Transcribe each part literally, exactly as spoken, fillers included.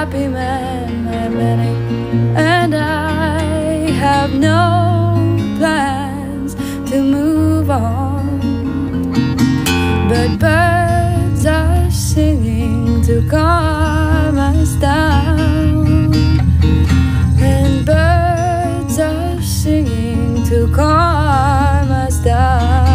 happy man, my Benny, and I have no plans to move on. But birds are singing to calm us down, and birds are singing to calm us down.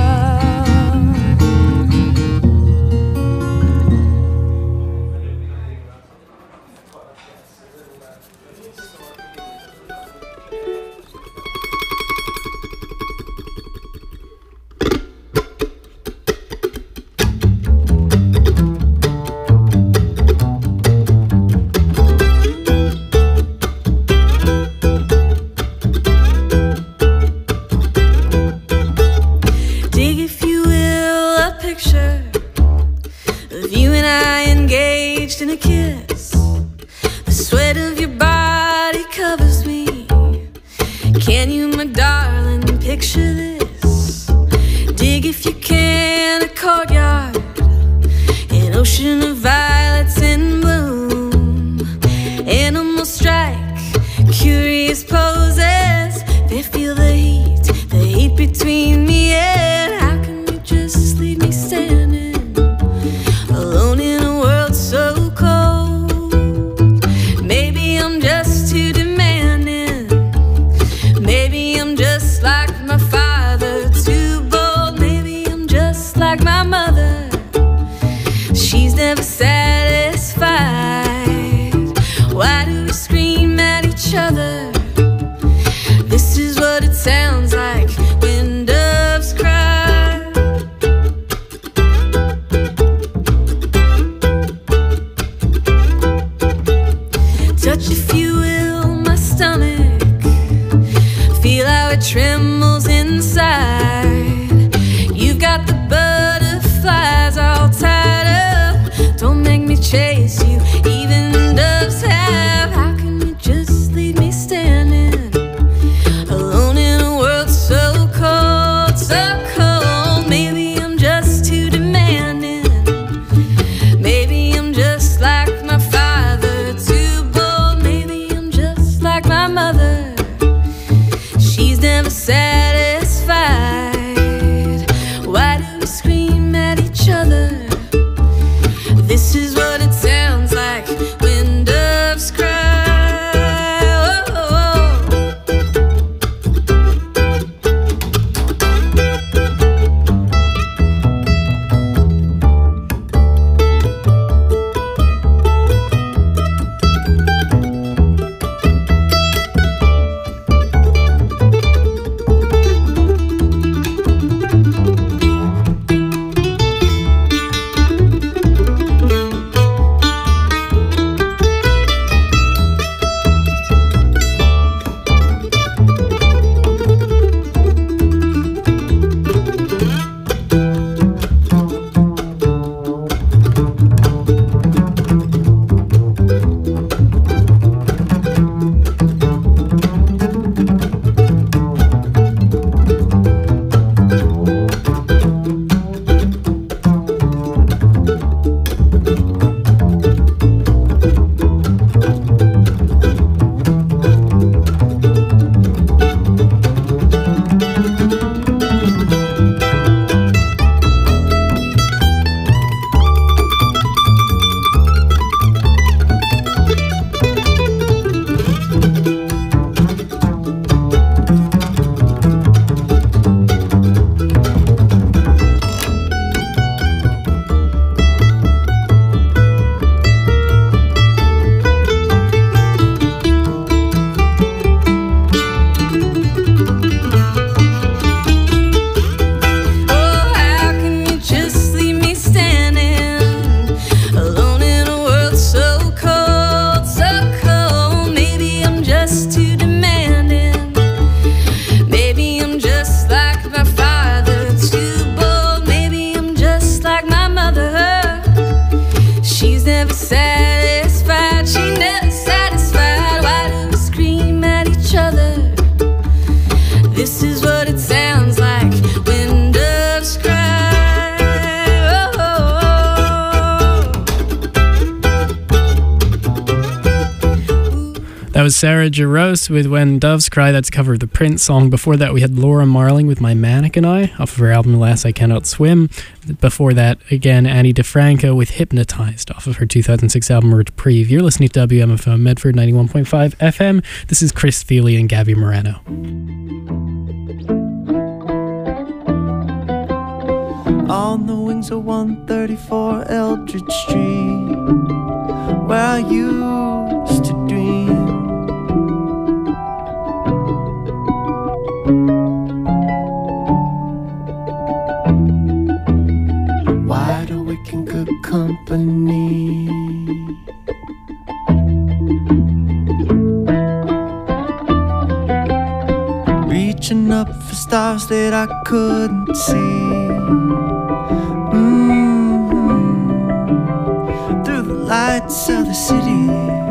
In a kiss, the sweat of your body covers me. Can you, my darling, picture this? Dig if you can a courtyard, an ocean of violets in bloom. Animals strike curious poses. They feel the heat, the heat between me and how can you just leave me standing alone in a world so like my father, too bold. Maybe I'm just like my mother. She's never satisfied. Why do we scream at each other? This is what it sounds like when doves cry. Touch, if you will, my stomach. Feel how it trembles inside. You've got the butterflies all tied up. Don't make me chase you, even doves have. How can you just leave me standing alone in a world so cold, so cold? Maybe I'm just too demanding. Maybe I'm just like my father, too bold. Maybe I'm just like my mother. She's never satisfied. Why do we scream at each other? This is what it sounds like when doves cry. That was Sarah Jarosz with When Doves Cry. That's a cover of the Prince song. Before that, we had Laura Marling with My Mannequin Eye off of her album Alas I Cannot Swim. Before that, again, Annie DeFranco with Hypnotized off of her two thousand six album Reprieve. You're listening to W M F M Medford ninety-one point five F M. This is Chris Feely and Gabby Morano. On the wings of one thirty-four Eldridge Street, where I used to dream, wide awake in good company. Reaching up for stars that I couldn't see. Mm-hmm. Through the lights of the city.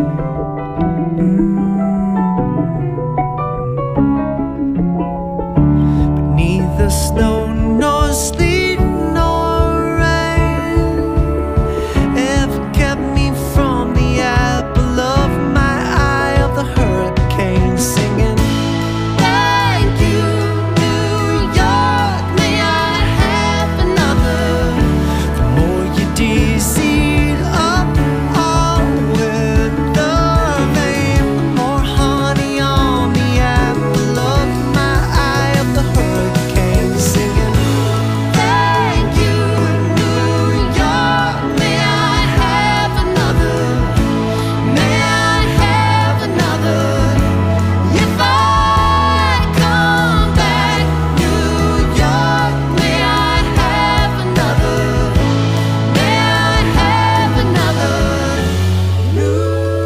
Mm-hmm. But neither snow nor sleet nor rain ever kept me from the apple of my eye of the hurricane, singing, thank you, New York, may I have another. The more you dizzied up all with the rain, the more honey on the apple of my eye of the hurricane, singing, thank you, New York, may I have another, may I have another. If I come back, New York, may I have another, may I have another New York.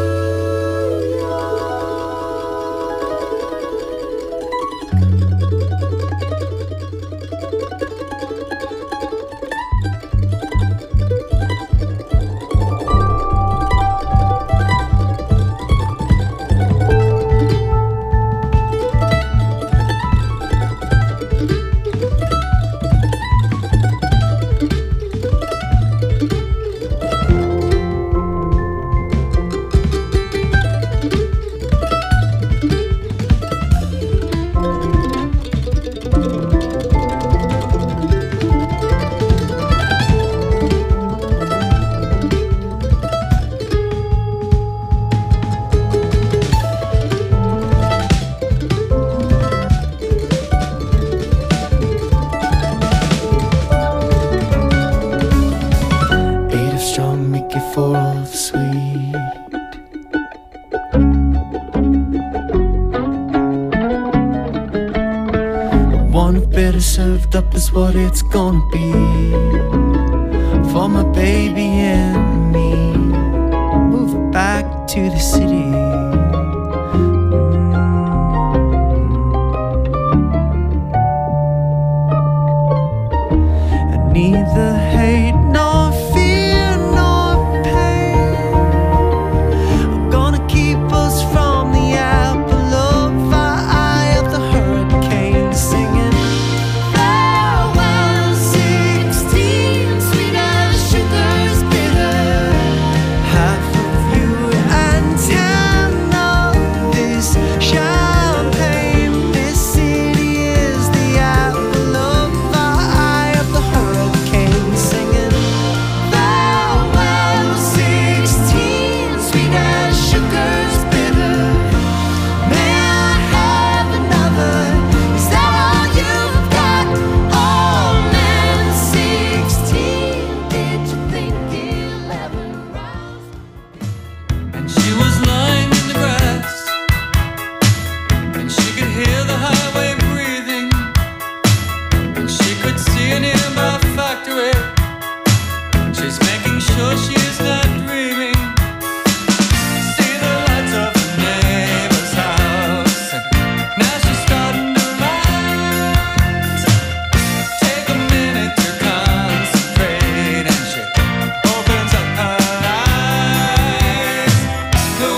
Eight of strong, make it four of sweet. One of bitter served up is what it's gonna be for my baby and me. Moving back to the city. And neither hate nor fear nor pain are gonna keep us from the apple of our eye of the hurricane, singing, farewell, sixteen, sweet as sugar's bitter. Half of you and ten of this champagne. This city is the apple of our eye of the hurricane, singing, farewell, sixteen, sweet as sugar's bitter. May I have another? Is that all you've got? Oh man, sixteen, did you think you'll ever rise? And she was lying in the grass, and she could hear the highway breathing, and she could see a nearby factory. She's making sure she is not dreaming. See the lights of the neighbor's house, and now she's starting to rise. Take a minute to concentrate, and she opens up her eyes. The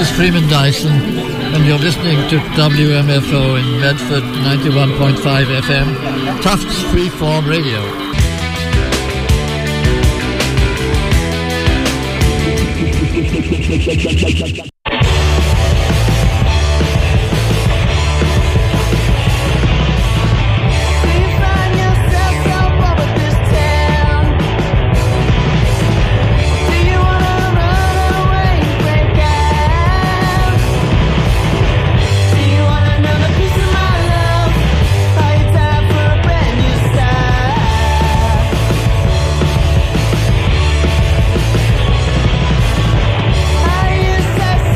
is Freeman Dyson, and you're listening to W M F O in Medford, ninety-one point five F M, Tufts Freeform Radio. Are you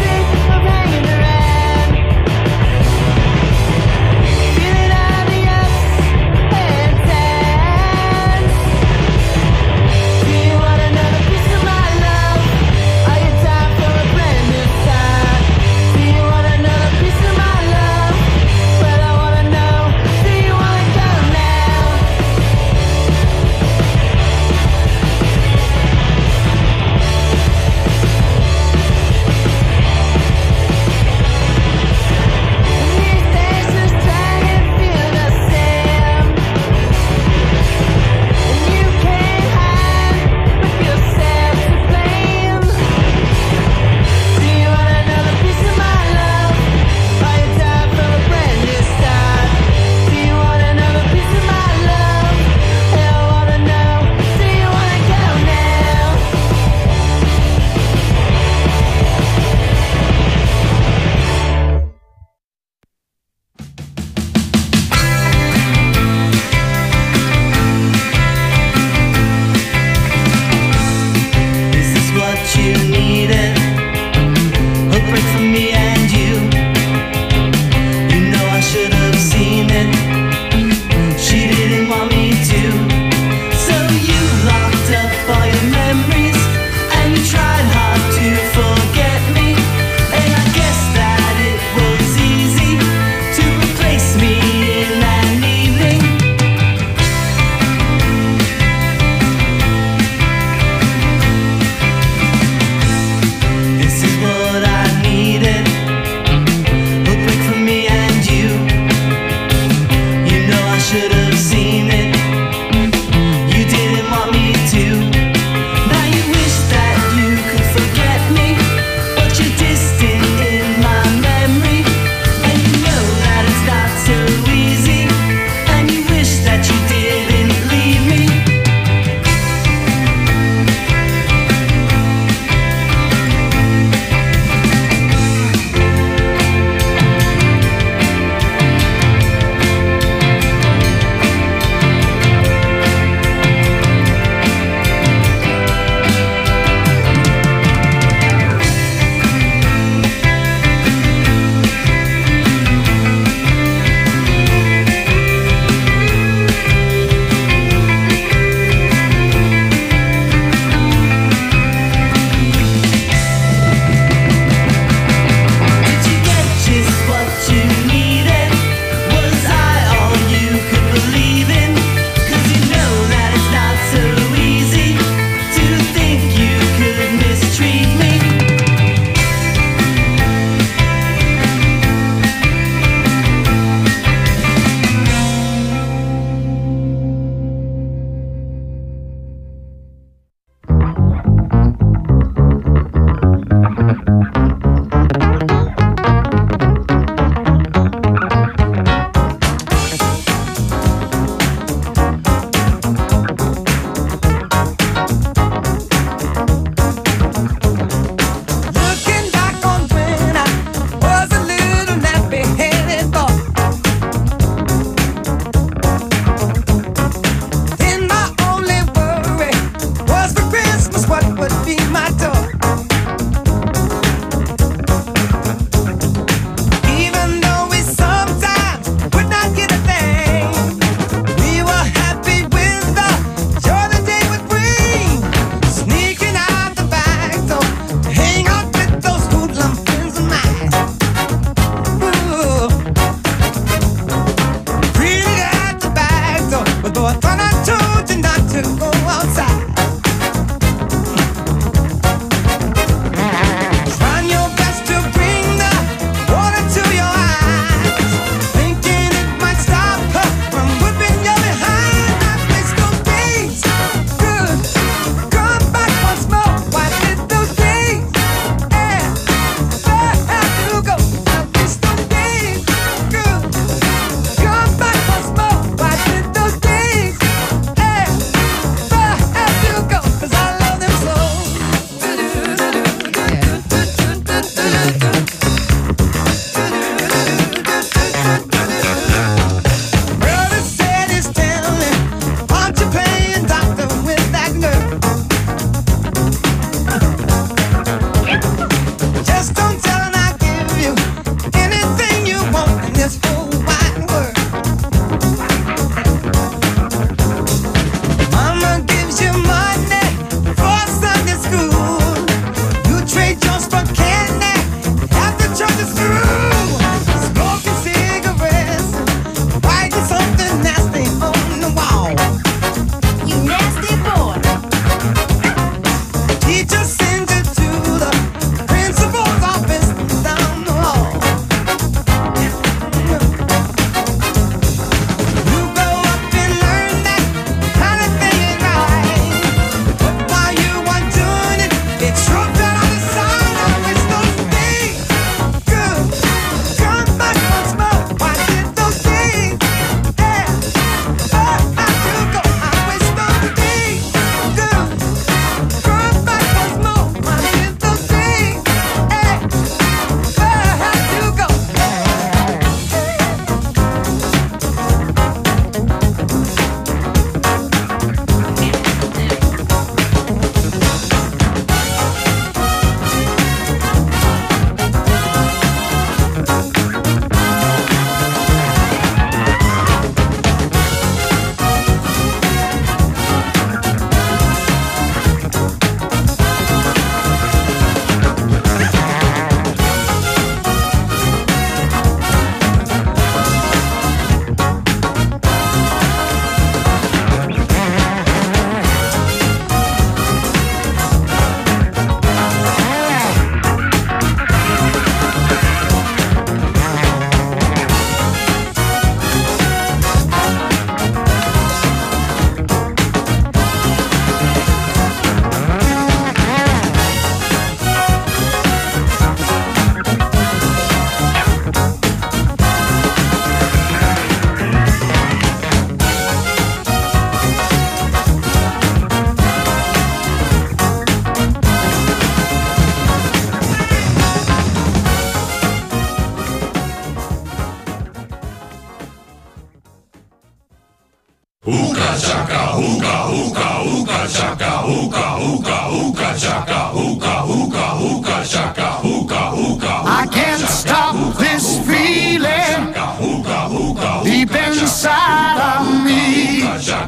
I can't stop this feeling deep inside of me.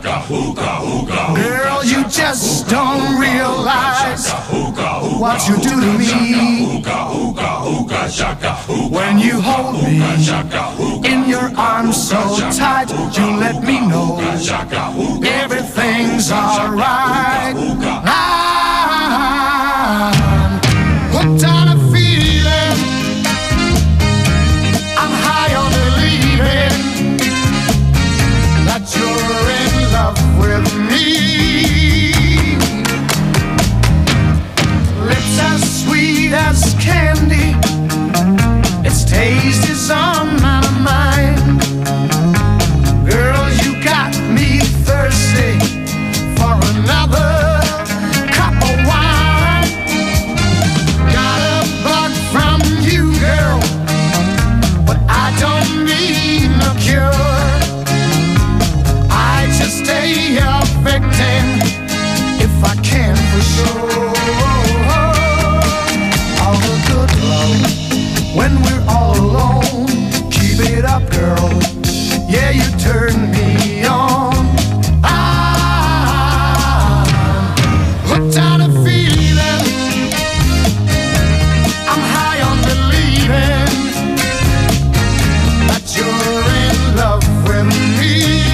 Girl, you just don't realize what you do to me. When you hold me in your arms so tight, you let me know everything's alright. I'm hooked on a feeling, I'm high on believing that you're in love with me. Lips as sweet as candy, its taste is on my mind. Girl, you got me thirsty for another cup of wine. Got a bug from you, girl, but I don't need no cure. I just stay your victim if I can for sure. All the good love when we're all alone, keep it up, girl. Yeah, you turn me on. I'm hooked on a feeling, I'm high on believing that you're in love with me.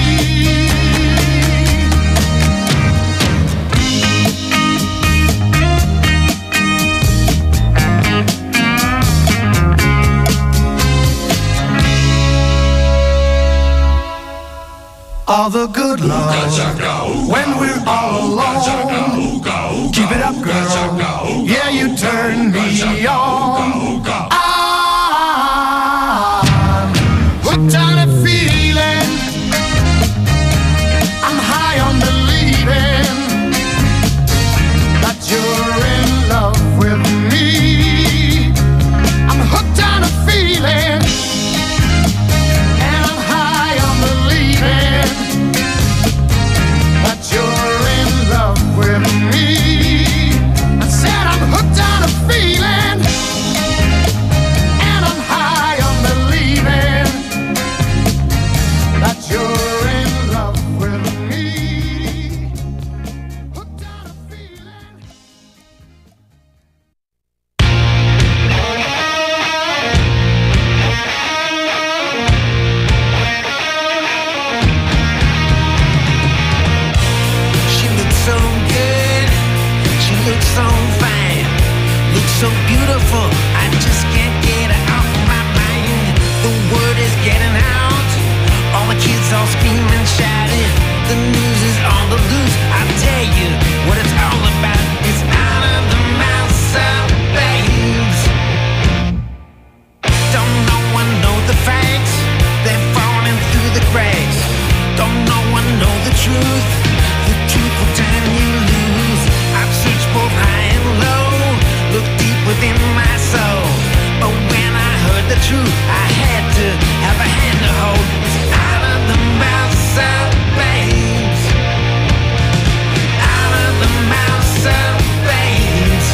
All the good love when we're all alone, keep it up, girl. Yeah, you turn me on. I'm hooked on a feeling, I'm high on believing that you're in love with me. I'm hooked on a feeling, and I'm high on believing that you're in love with me. I said I'm hooked on a feeling, and I'm high on believing that you're in love with me. Hooked on a feeling. She looks so good, she looks so fine, looks so beautiful, I just can't get her off my mind. The word is getting out, all the kids all screaming, shouting, the news is on the loose. I tell you what it's all about, it's out of the mouths of babes. Don't no one know the facts, they're falling through the cracks. Don't no one know the truth, the truth will turn you loose. I've searched both high and low, looked deep within my soul, but when I heard the truth, I had to have a hand to hold. It's out of the mouths of babes, out of the mouths of babes.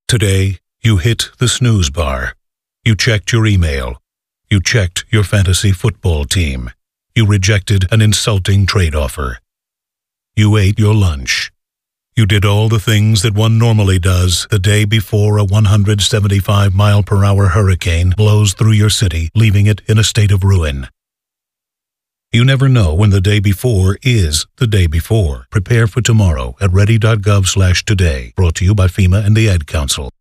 Today, you hit the snooze bar. You checked your email. You checked your fantasy football team. You rejected an insulting trade offer. You ate your lunch. You did all the things that one normally does the day before a one hundred seventy-five mile per hour hurricane blows through your city, leaving it in a state of ruin. You never know when the day before is the day before. Prepare for tomorrow at ready dot gov slash today. Brought to you by FEMA and the Ad Council.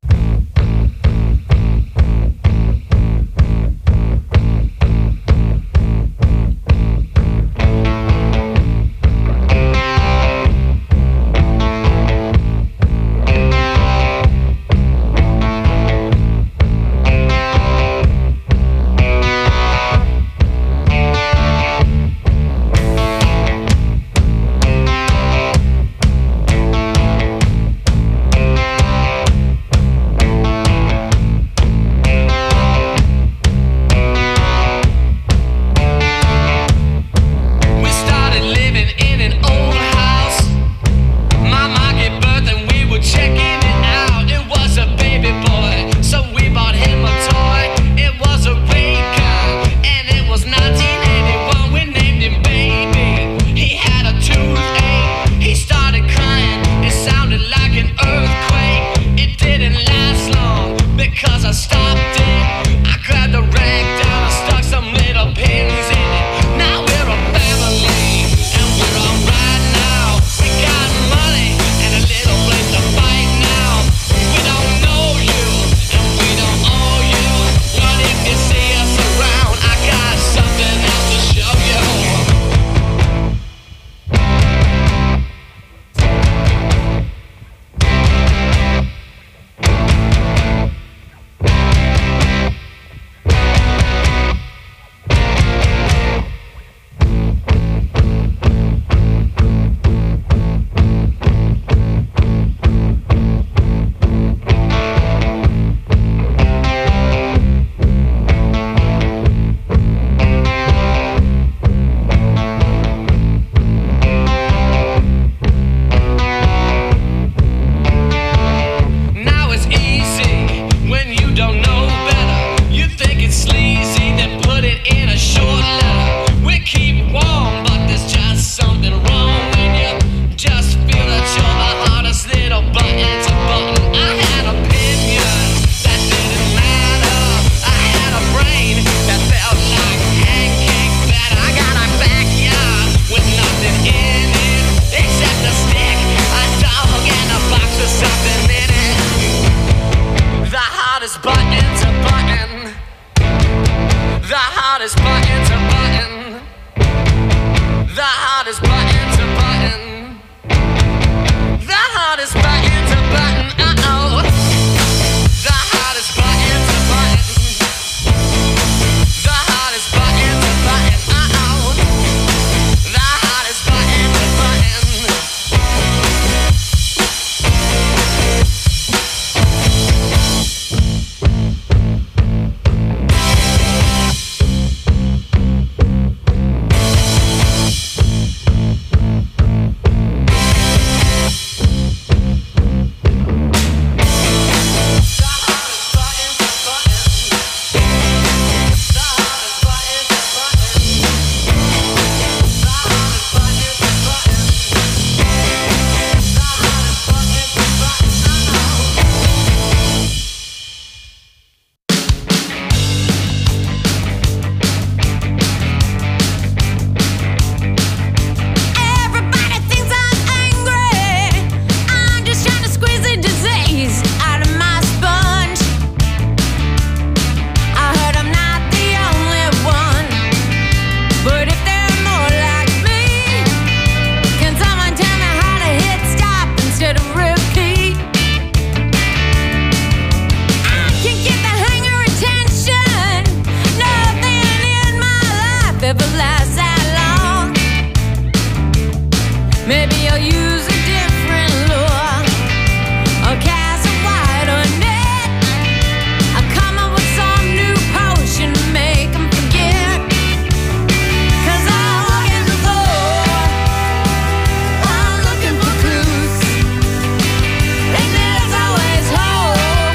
Hope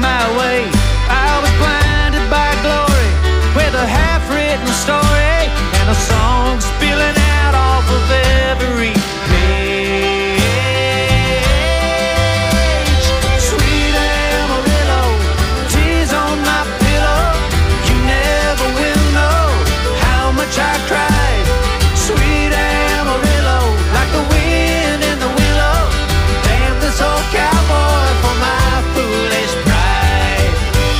my way. I was blinded by glory with a half-written story and a song spilling out off of every page. Sweet Amarillo, tears on my pillow. You never will know how much I cried. Sweet Amarillo, like the wind in the willow. Damn this old cowboy for my foolish pride.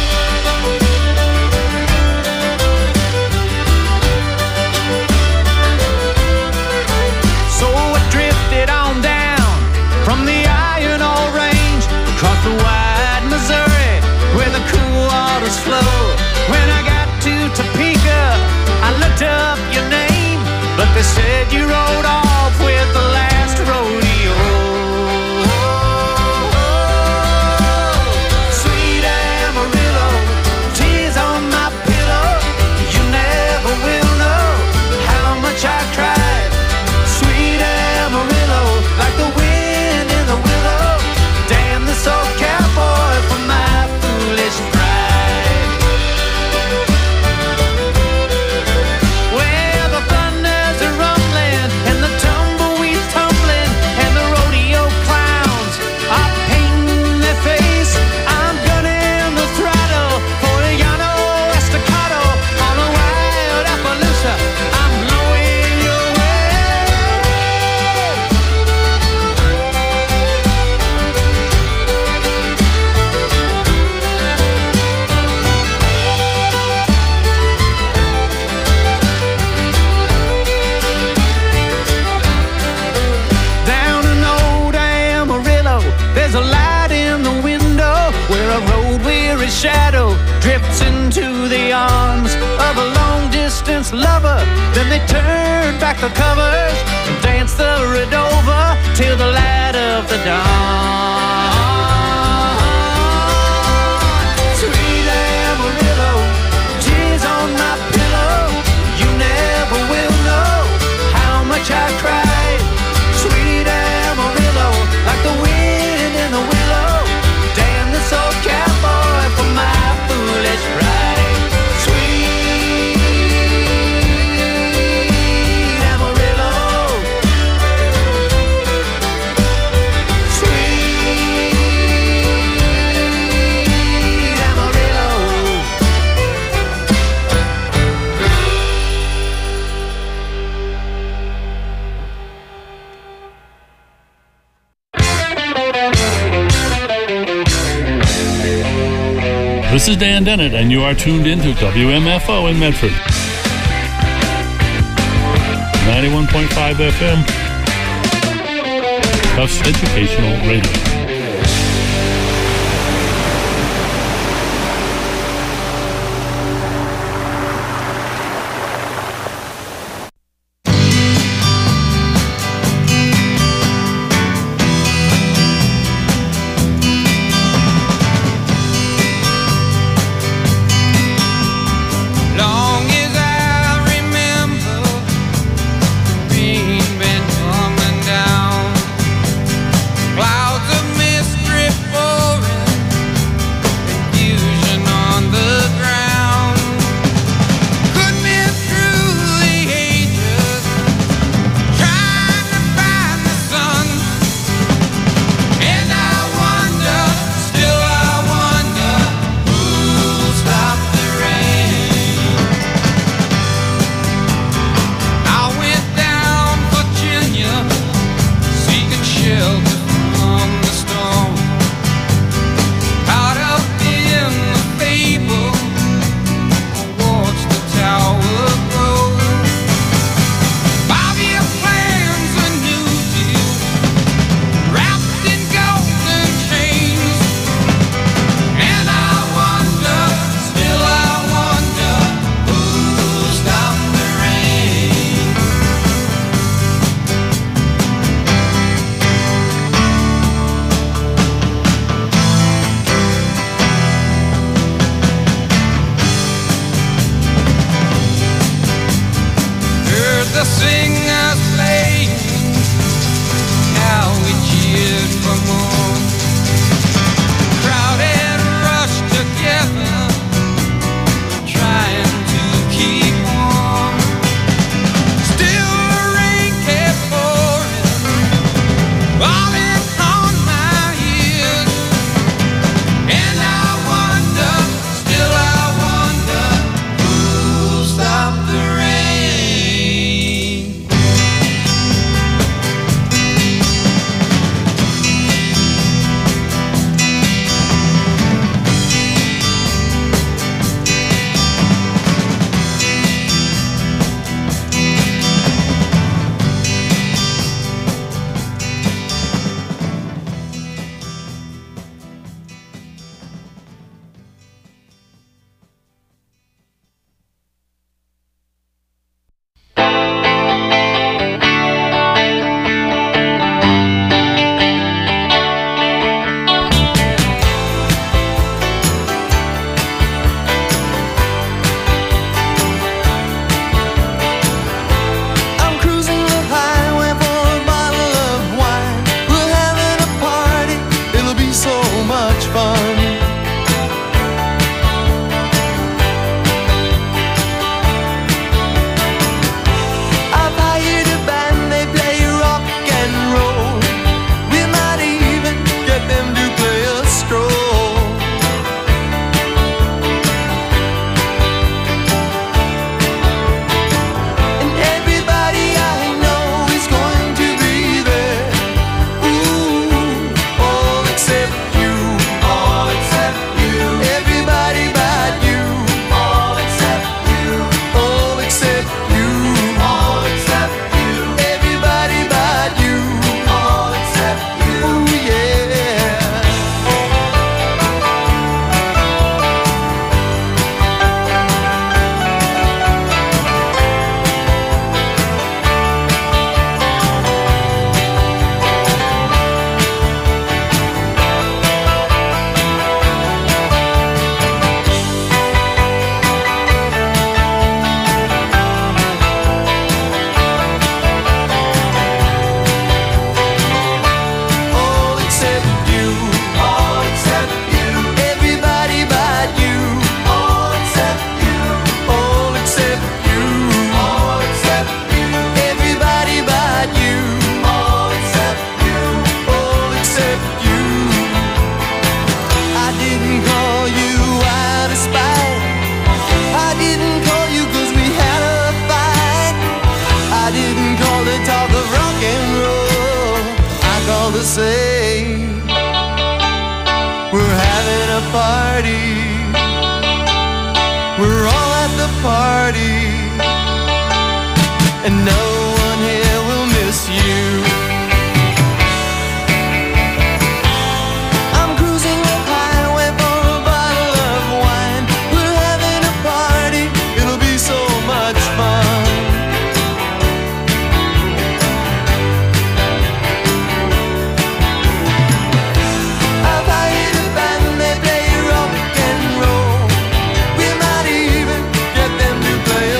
So I drifted on down from the iron ore range across the wide Missouri where the cool waters flow. When I got to Topeka, I looked up your name, but they said you rode off with the last rodeo. Sweet Amarillo, tears on my pillow. You never will know how much I cried. Sweet Amarillo, like the wind in the willow. Damn this old cowboy for my foolish pride. Where the thunders are rumbling and the tumbleweeds tumbling and the rodeo clowns are painting their face, I'm gunning the throttle for a Llano Estacado on a wild Appaloosa. I'm blowing your way. Down in old Amarillo, there's a light in the window where a road-weary shadow drifts into the arms of a long-distance lover. Then they turn back the covers and dance the Redova till the light of the dawn. Sweet Amarillo, tears on my pillow. You never will know how much I cried. Sweet Amarillo, like the wind in the willow. Damn this old cowboy for my foolish pride. Sweet Amarillo, sweet Amarillo. This is Dan Dennett, and you are tuned in to W M F O in Medford. ninety-one point five F M, Tufts Educational Radio. Long as I remember, the rain been coming down. Clouds of say we're having a party. We're all at the party, and no one here will miss you. I'm cruising the highway for a bottle of wine. We're having a party, it'll be so much fun. I've hired a band, they play rock and roll. We might even get them to play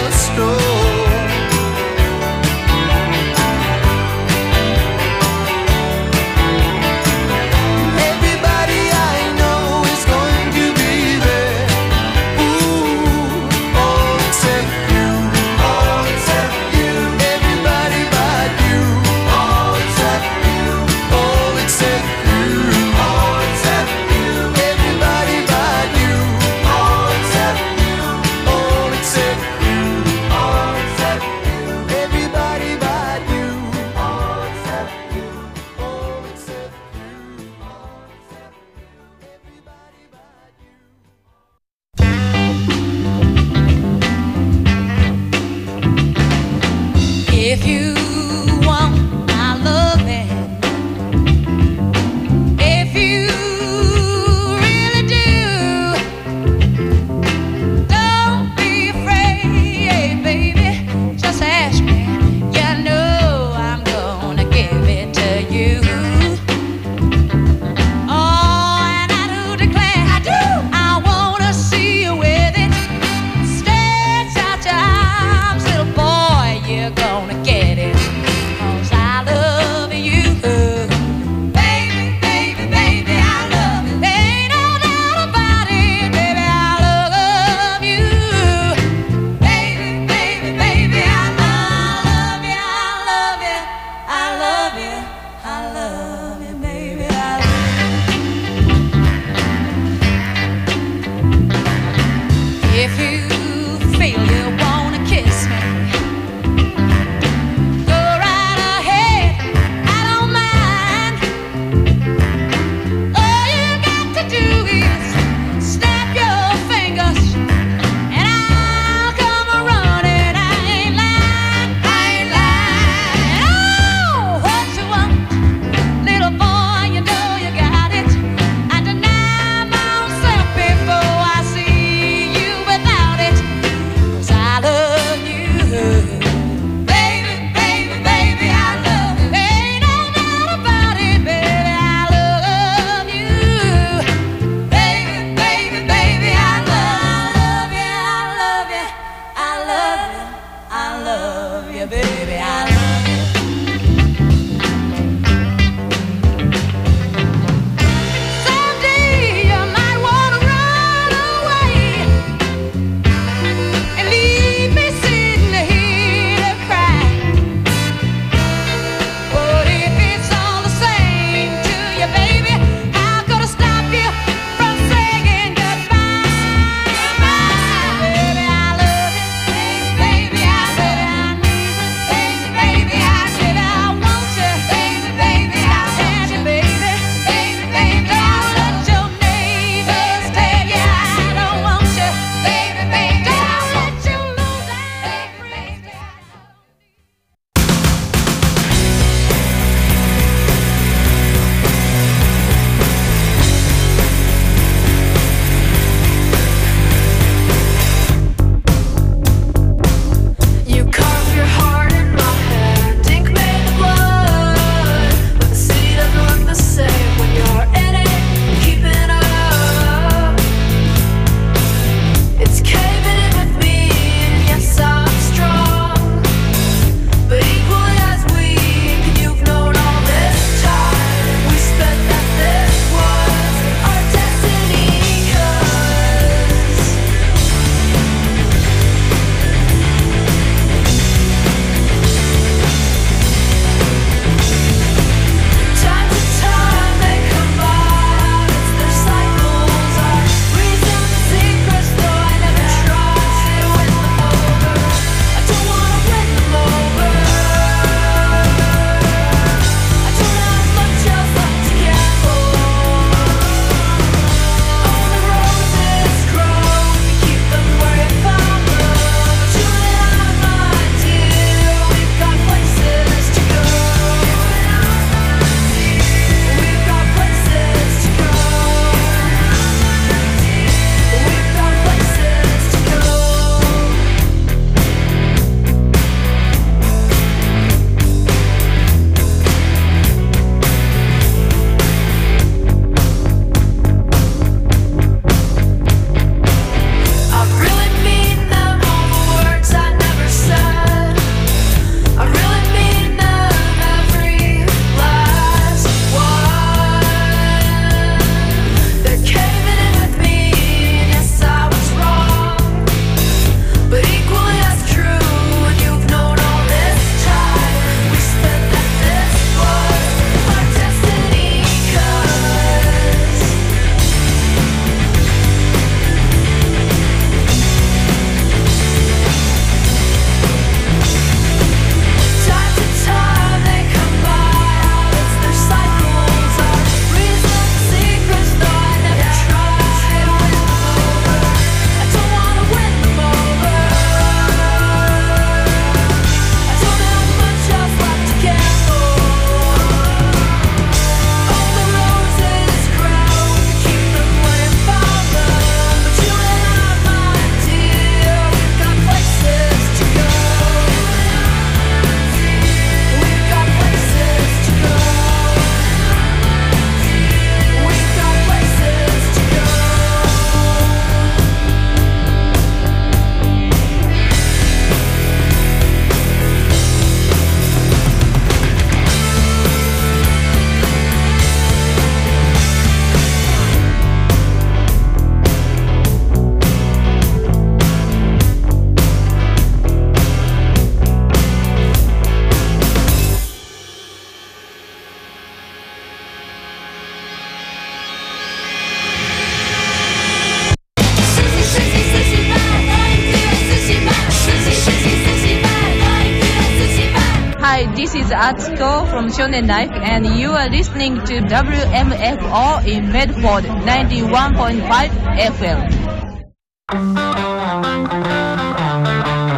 is Atsuko from Shonen Life, and you are listening to W M F O in Medford ninety-one point five F M.